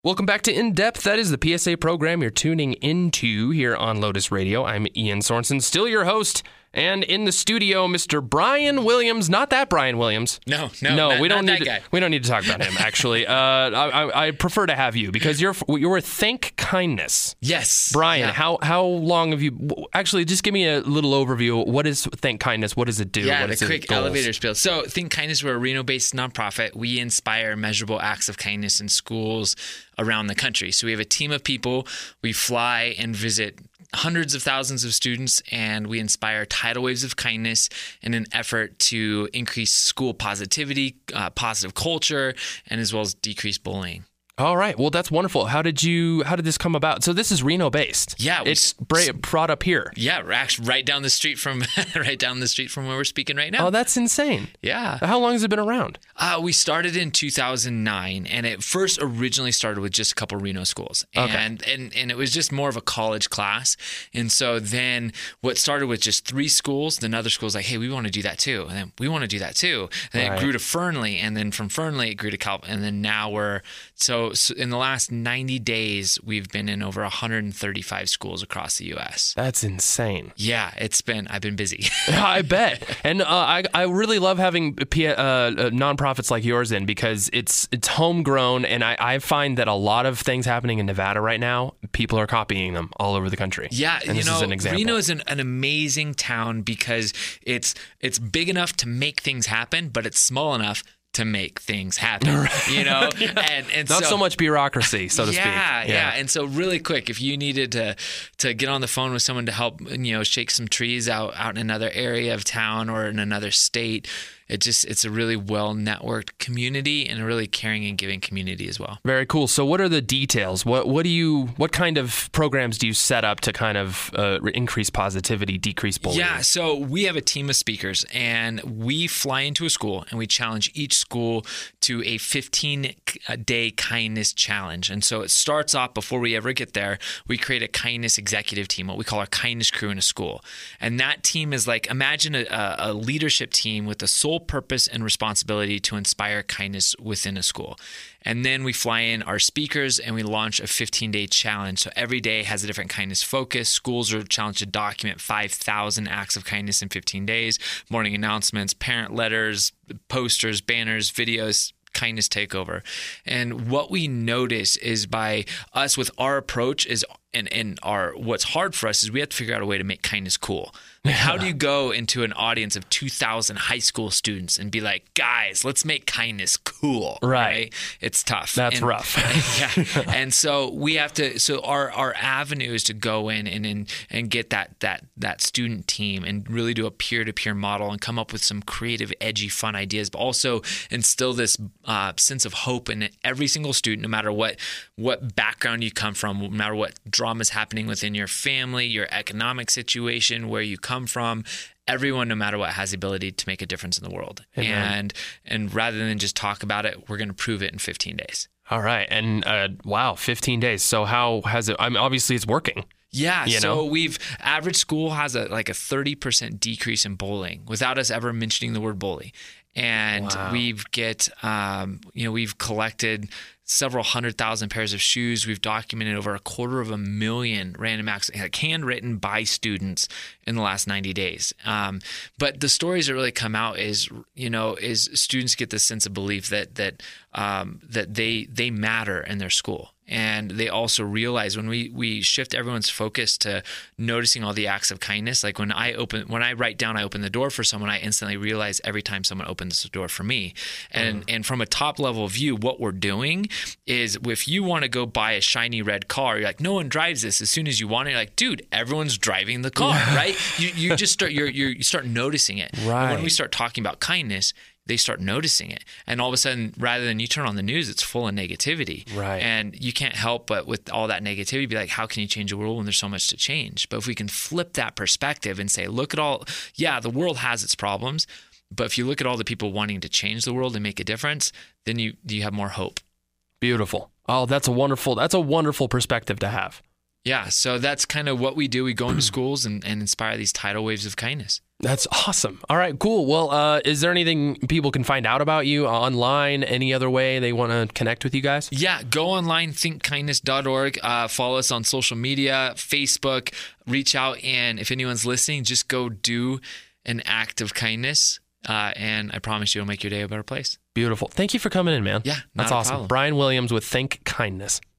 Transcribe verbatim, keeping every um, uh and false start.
Welcome back to In Depth. That is the P S A program you're tuning into here on Lotus Radio. I'm Ian Sorensen, still your host, and in the studio, Mister Brian Williams. Not that Brian Williams. No, no, no. Not, we don't not need that to, guy. we don't need to talk about him. Actually, uh, I, I, I prefer to have you because you're you're with Think Kindness. Yes, Brian. Yeah. How how long have you? Actually, just give me a little overview. What is Think Kindness? What does it do? Yeah, what the is quick goals? elevator spiel. So, Think Kindness, we're a Reno-based nonprofit. We inspire measurable acts of kindness in schools around the country. So we have a team of people. We fly and visit hundreds of thousands of students, and we inspire tidal waves of kindness in an effort to increase school positivity, uh, positive culture, and as well as decrease bullying. All right. Well, that's wonderful. How did you? How did this come about? So this is Reno-based. Yeah, we it's bra- brought up here. Yeah, we're actually right down the street from right down the street from where we're speaking right now. Oh, that's insane. Yeah. How long has it been around? Uh, we started in two thousand nine, and it first originally started with just a couple Reno schools, Okay. and and and it was just more of a college class. And so then what started with just three schools, then other schools like, hey, we want to do that too, and then we want to do that too. And then Right. it grew to Fernley, and then from Fernley it grew to Cal, and then now we're so, so in the last ninety days we've been in over one hundred thirty-five schools across the U S. That's insane. Yeah, it's been I've been busy. I bet. And uh, I I really love having P- uh, uh, nonprofits like yours in because it's it's homegrown, and I, I find that a lot of things happening in Nevada right now, people are copying them all over the country. Yeah, and you this know, is an example. Reno is an, an amazing town because it's it's big enough to make things happen, but it's small enough to make things happen. You know, and and Not so, so much bureaucracy, so to yeah, speak. yeah, And so really quick, if you needed to to get on the phone with someone to help, you know, shake some trees out out in another area of town or in another state, it just it's a really well networked community and a really caring and giving community as well. Very cool. So, what are the details? What what do you? What kind of programs do you set up to kind of uh, increase positivity, decrease bullying? Yeah, so we have a team of speakers, and we fly into a school, and we challenge each school to a fifteen-day kindness challenge. And so it starts off before we ever get there. We create a kindness executive team, what we call our kindness crew in a school, and that team is like imagine a, a leadership team with the sole purpose and responsibility to inspire kindness within a school. And then we fly in our speakers and we launch a fifteen-day challenge. So every day has a different kindness focus. Schools are challenged to document five thousand acts of kindness in fifteen days, morning announcements, parent letters, posters, banners, videos, kindness takeover. And what we notice is by us with our approach is and, and our what's hard for us is we have to figure out a way to make kindness cool. Like, how do you go into an audience of two thousand high school students and be like, guys, let's make kindness cool? Right. It's tough. That's And- rough. yeah. And so we have to, so our, our avenue is to go in and, and, and get that, that, that student team and really do a peer-to-peer model and come up with some creative, edgy, fun ideas, but also instill this uh, sense of hope in every single student, no matter what, what background you come from, no matter what drama is happening within your family, your economic situation, where you come from. Everyone, no matter what, has the ability to make a difference in the world. Amen. And and rather than just talk about it, we're going to prove it in fifteen days. All right. And uh, wow, fifteen days. So how has it? I mean, obviously it's working. Yeah, You so know? we've average school has a like a thirty percent decrease in bullying without us ever mentioning the word bully. And Wow. we've get um, you know, we've collected several hundred thousand pairs of shoes. We've documented over a quarter of a million random acts, like handwritten by students in the last ninety days. Um, but the stories that really come out is, you know, is students get this sense of belief that that um, that they they matter in their school. And they also realize when we, we shift everyone's focus to noticing all the acts of kindness, like when I open, when I write down, I open the door for someone, I instantly realize every time someone opens the door for me. And, mm. and from a top level view, what we're doing is if you want to go buy a shiny red car, you're like, no one drives this. As soon as you want it, you're like, dude, everyone's driving the car, right? You, you just start, you're, you're, you start noticing it. Right. And when we start talking about kindness, they start noticing it. And all of a sudden, rather than you turn on the news, it's full of negativity. Right. And you can't help but with all that negativity be like, how can you change the world when there's so much to change? But if we can flip that perspective and say, look at all, yeah, the world has its problems, but if you look at all the people wanting to change the world and make a difference, then you you have more hope. Beautiful. Oh, that's a wonderful, that's a wonderful perspective to have. Yeah, so that's kind of what we do. We go into schools and, and inspire these tidal waves of kindness. That's awesome. All right, cool. Well, uh, is there anything people can find out about you online? Any other way they want to connect with you guys? Yeah, go online, think kindness dot org. Uh, follow us on social media, Facebook. Reach out, and if anyone's listening, just go do an act of kindness, uh, and I promise you it'll make your day a better place. Beautiful. Thank you for coming in, man. Yeah, not That's a awesome. problem. Brian Williams with Think Kindness.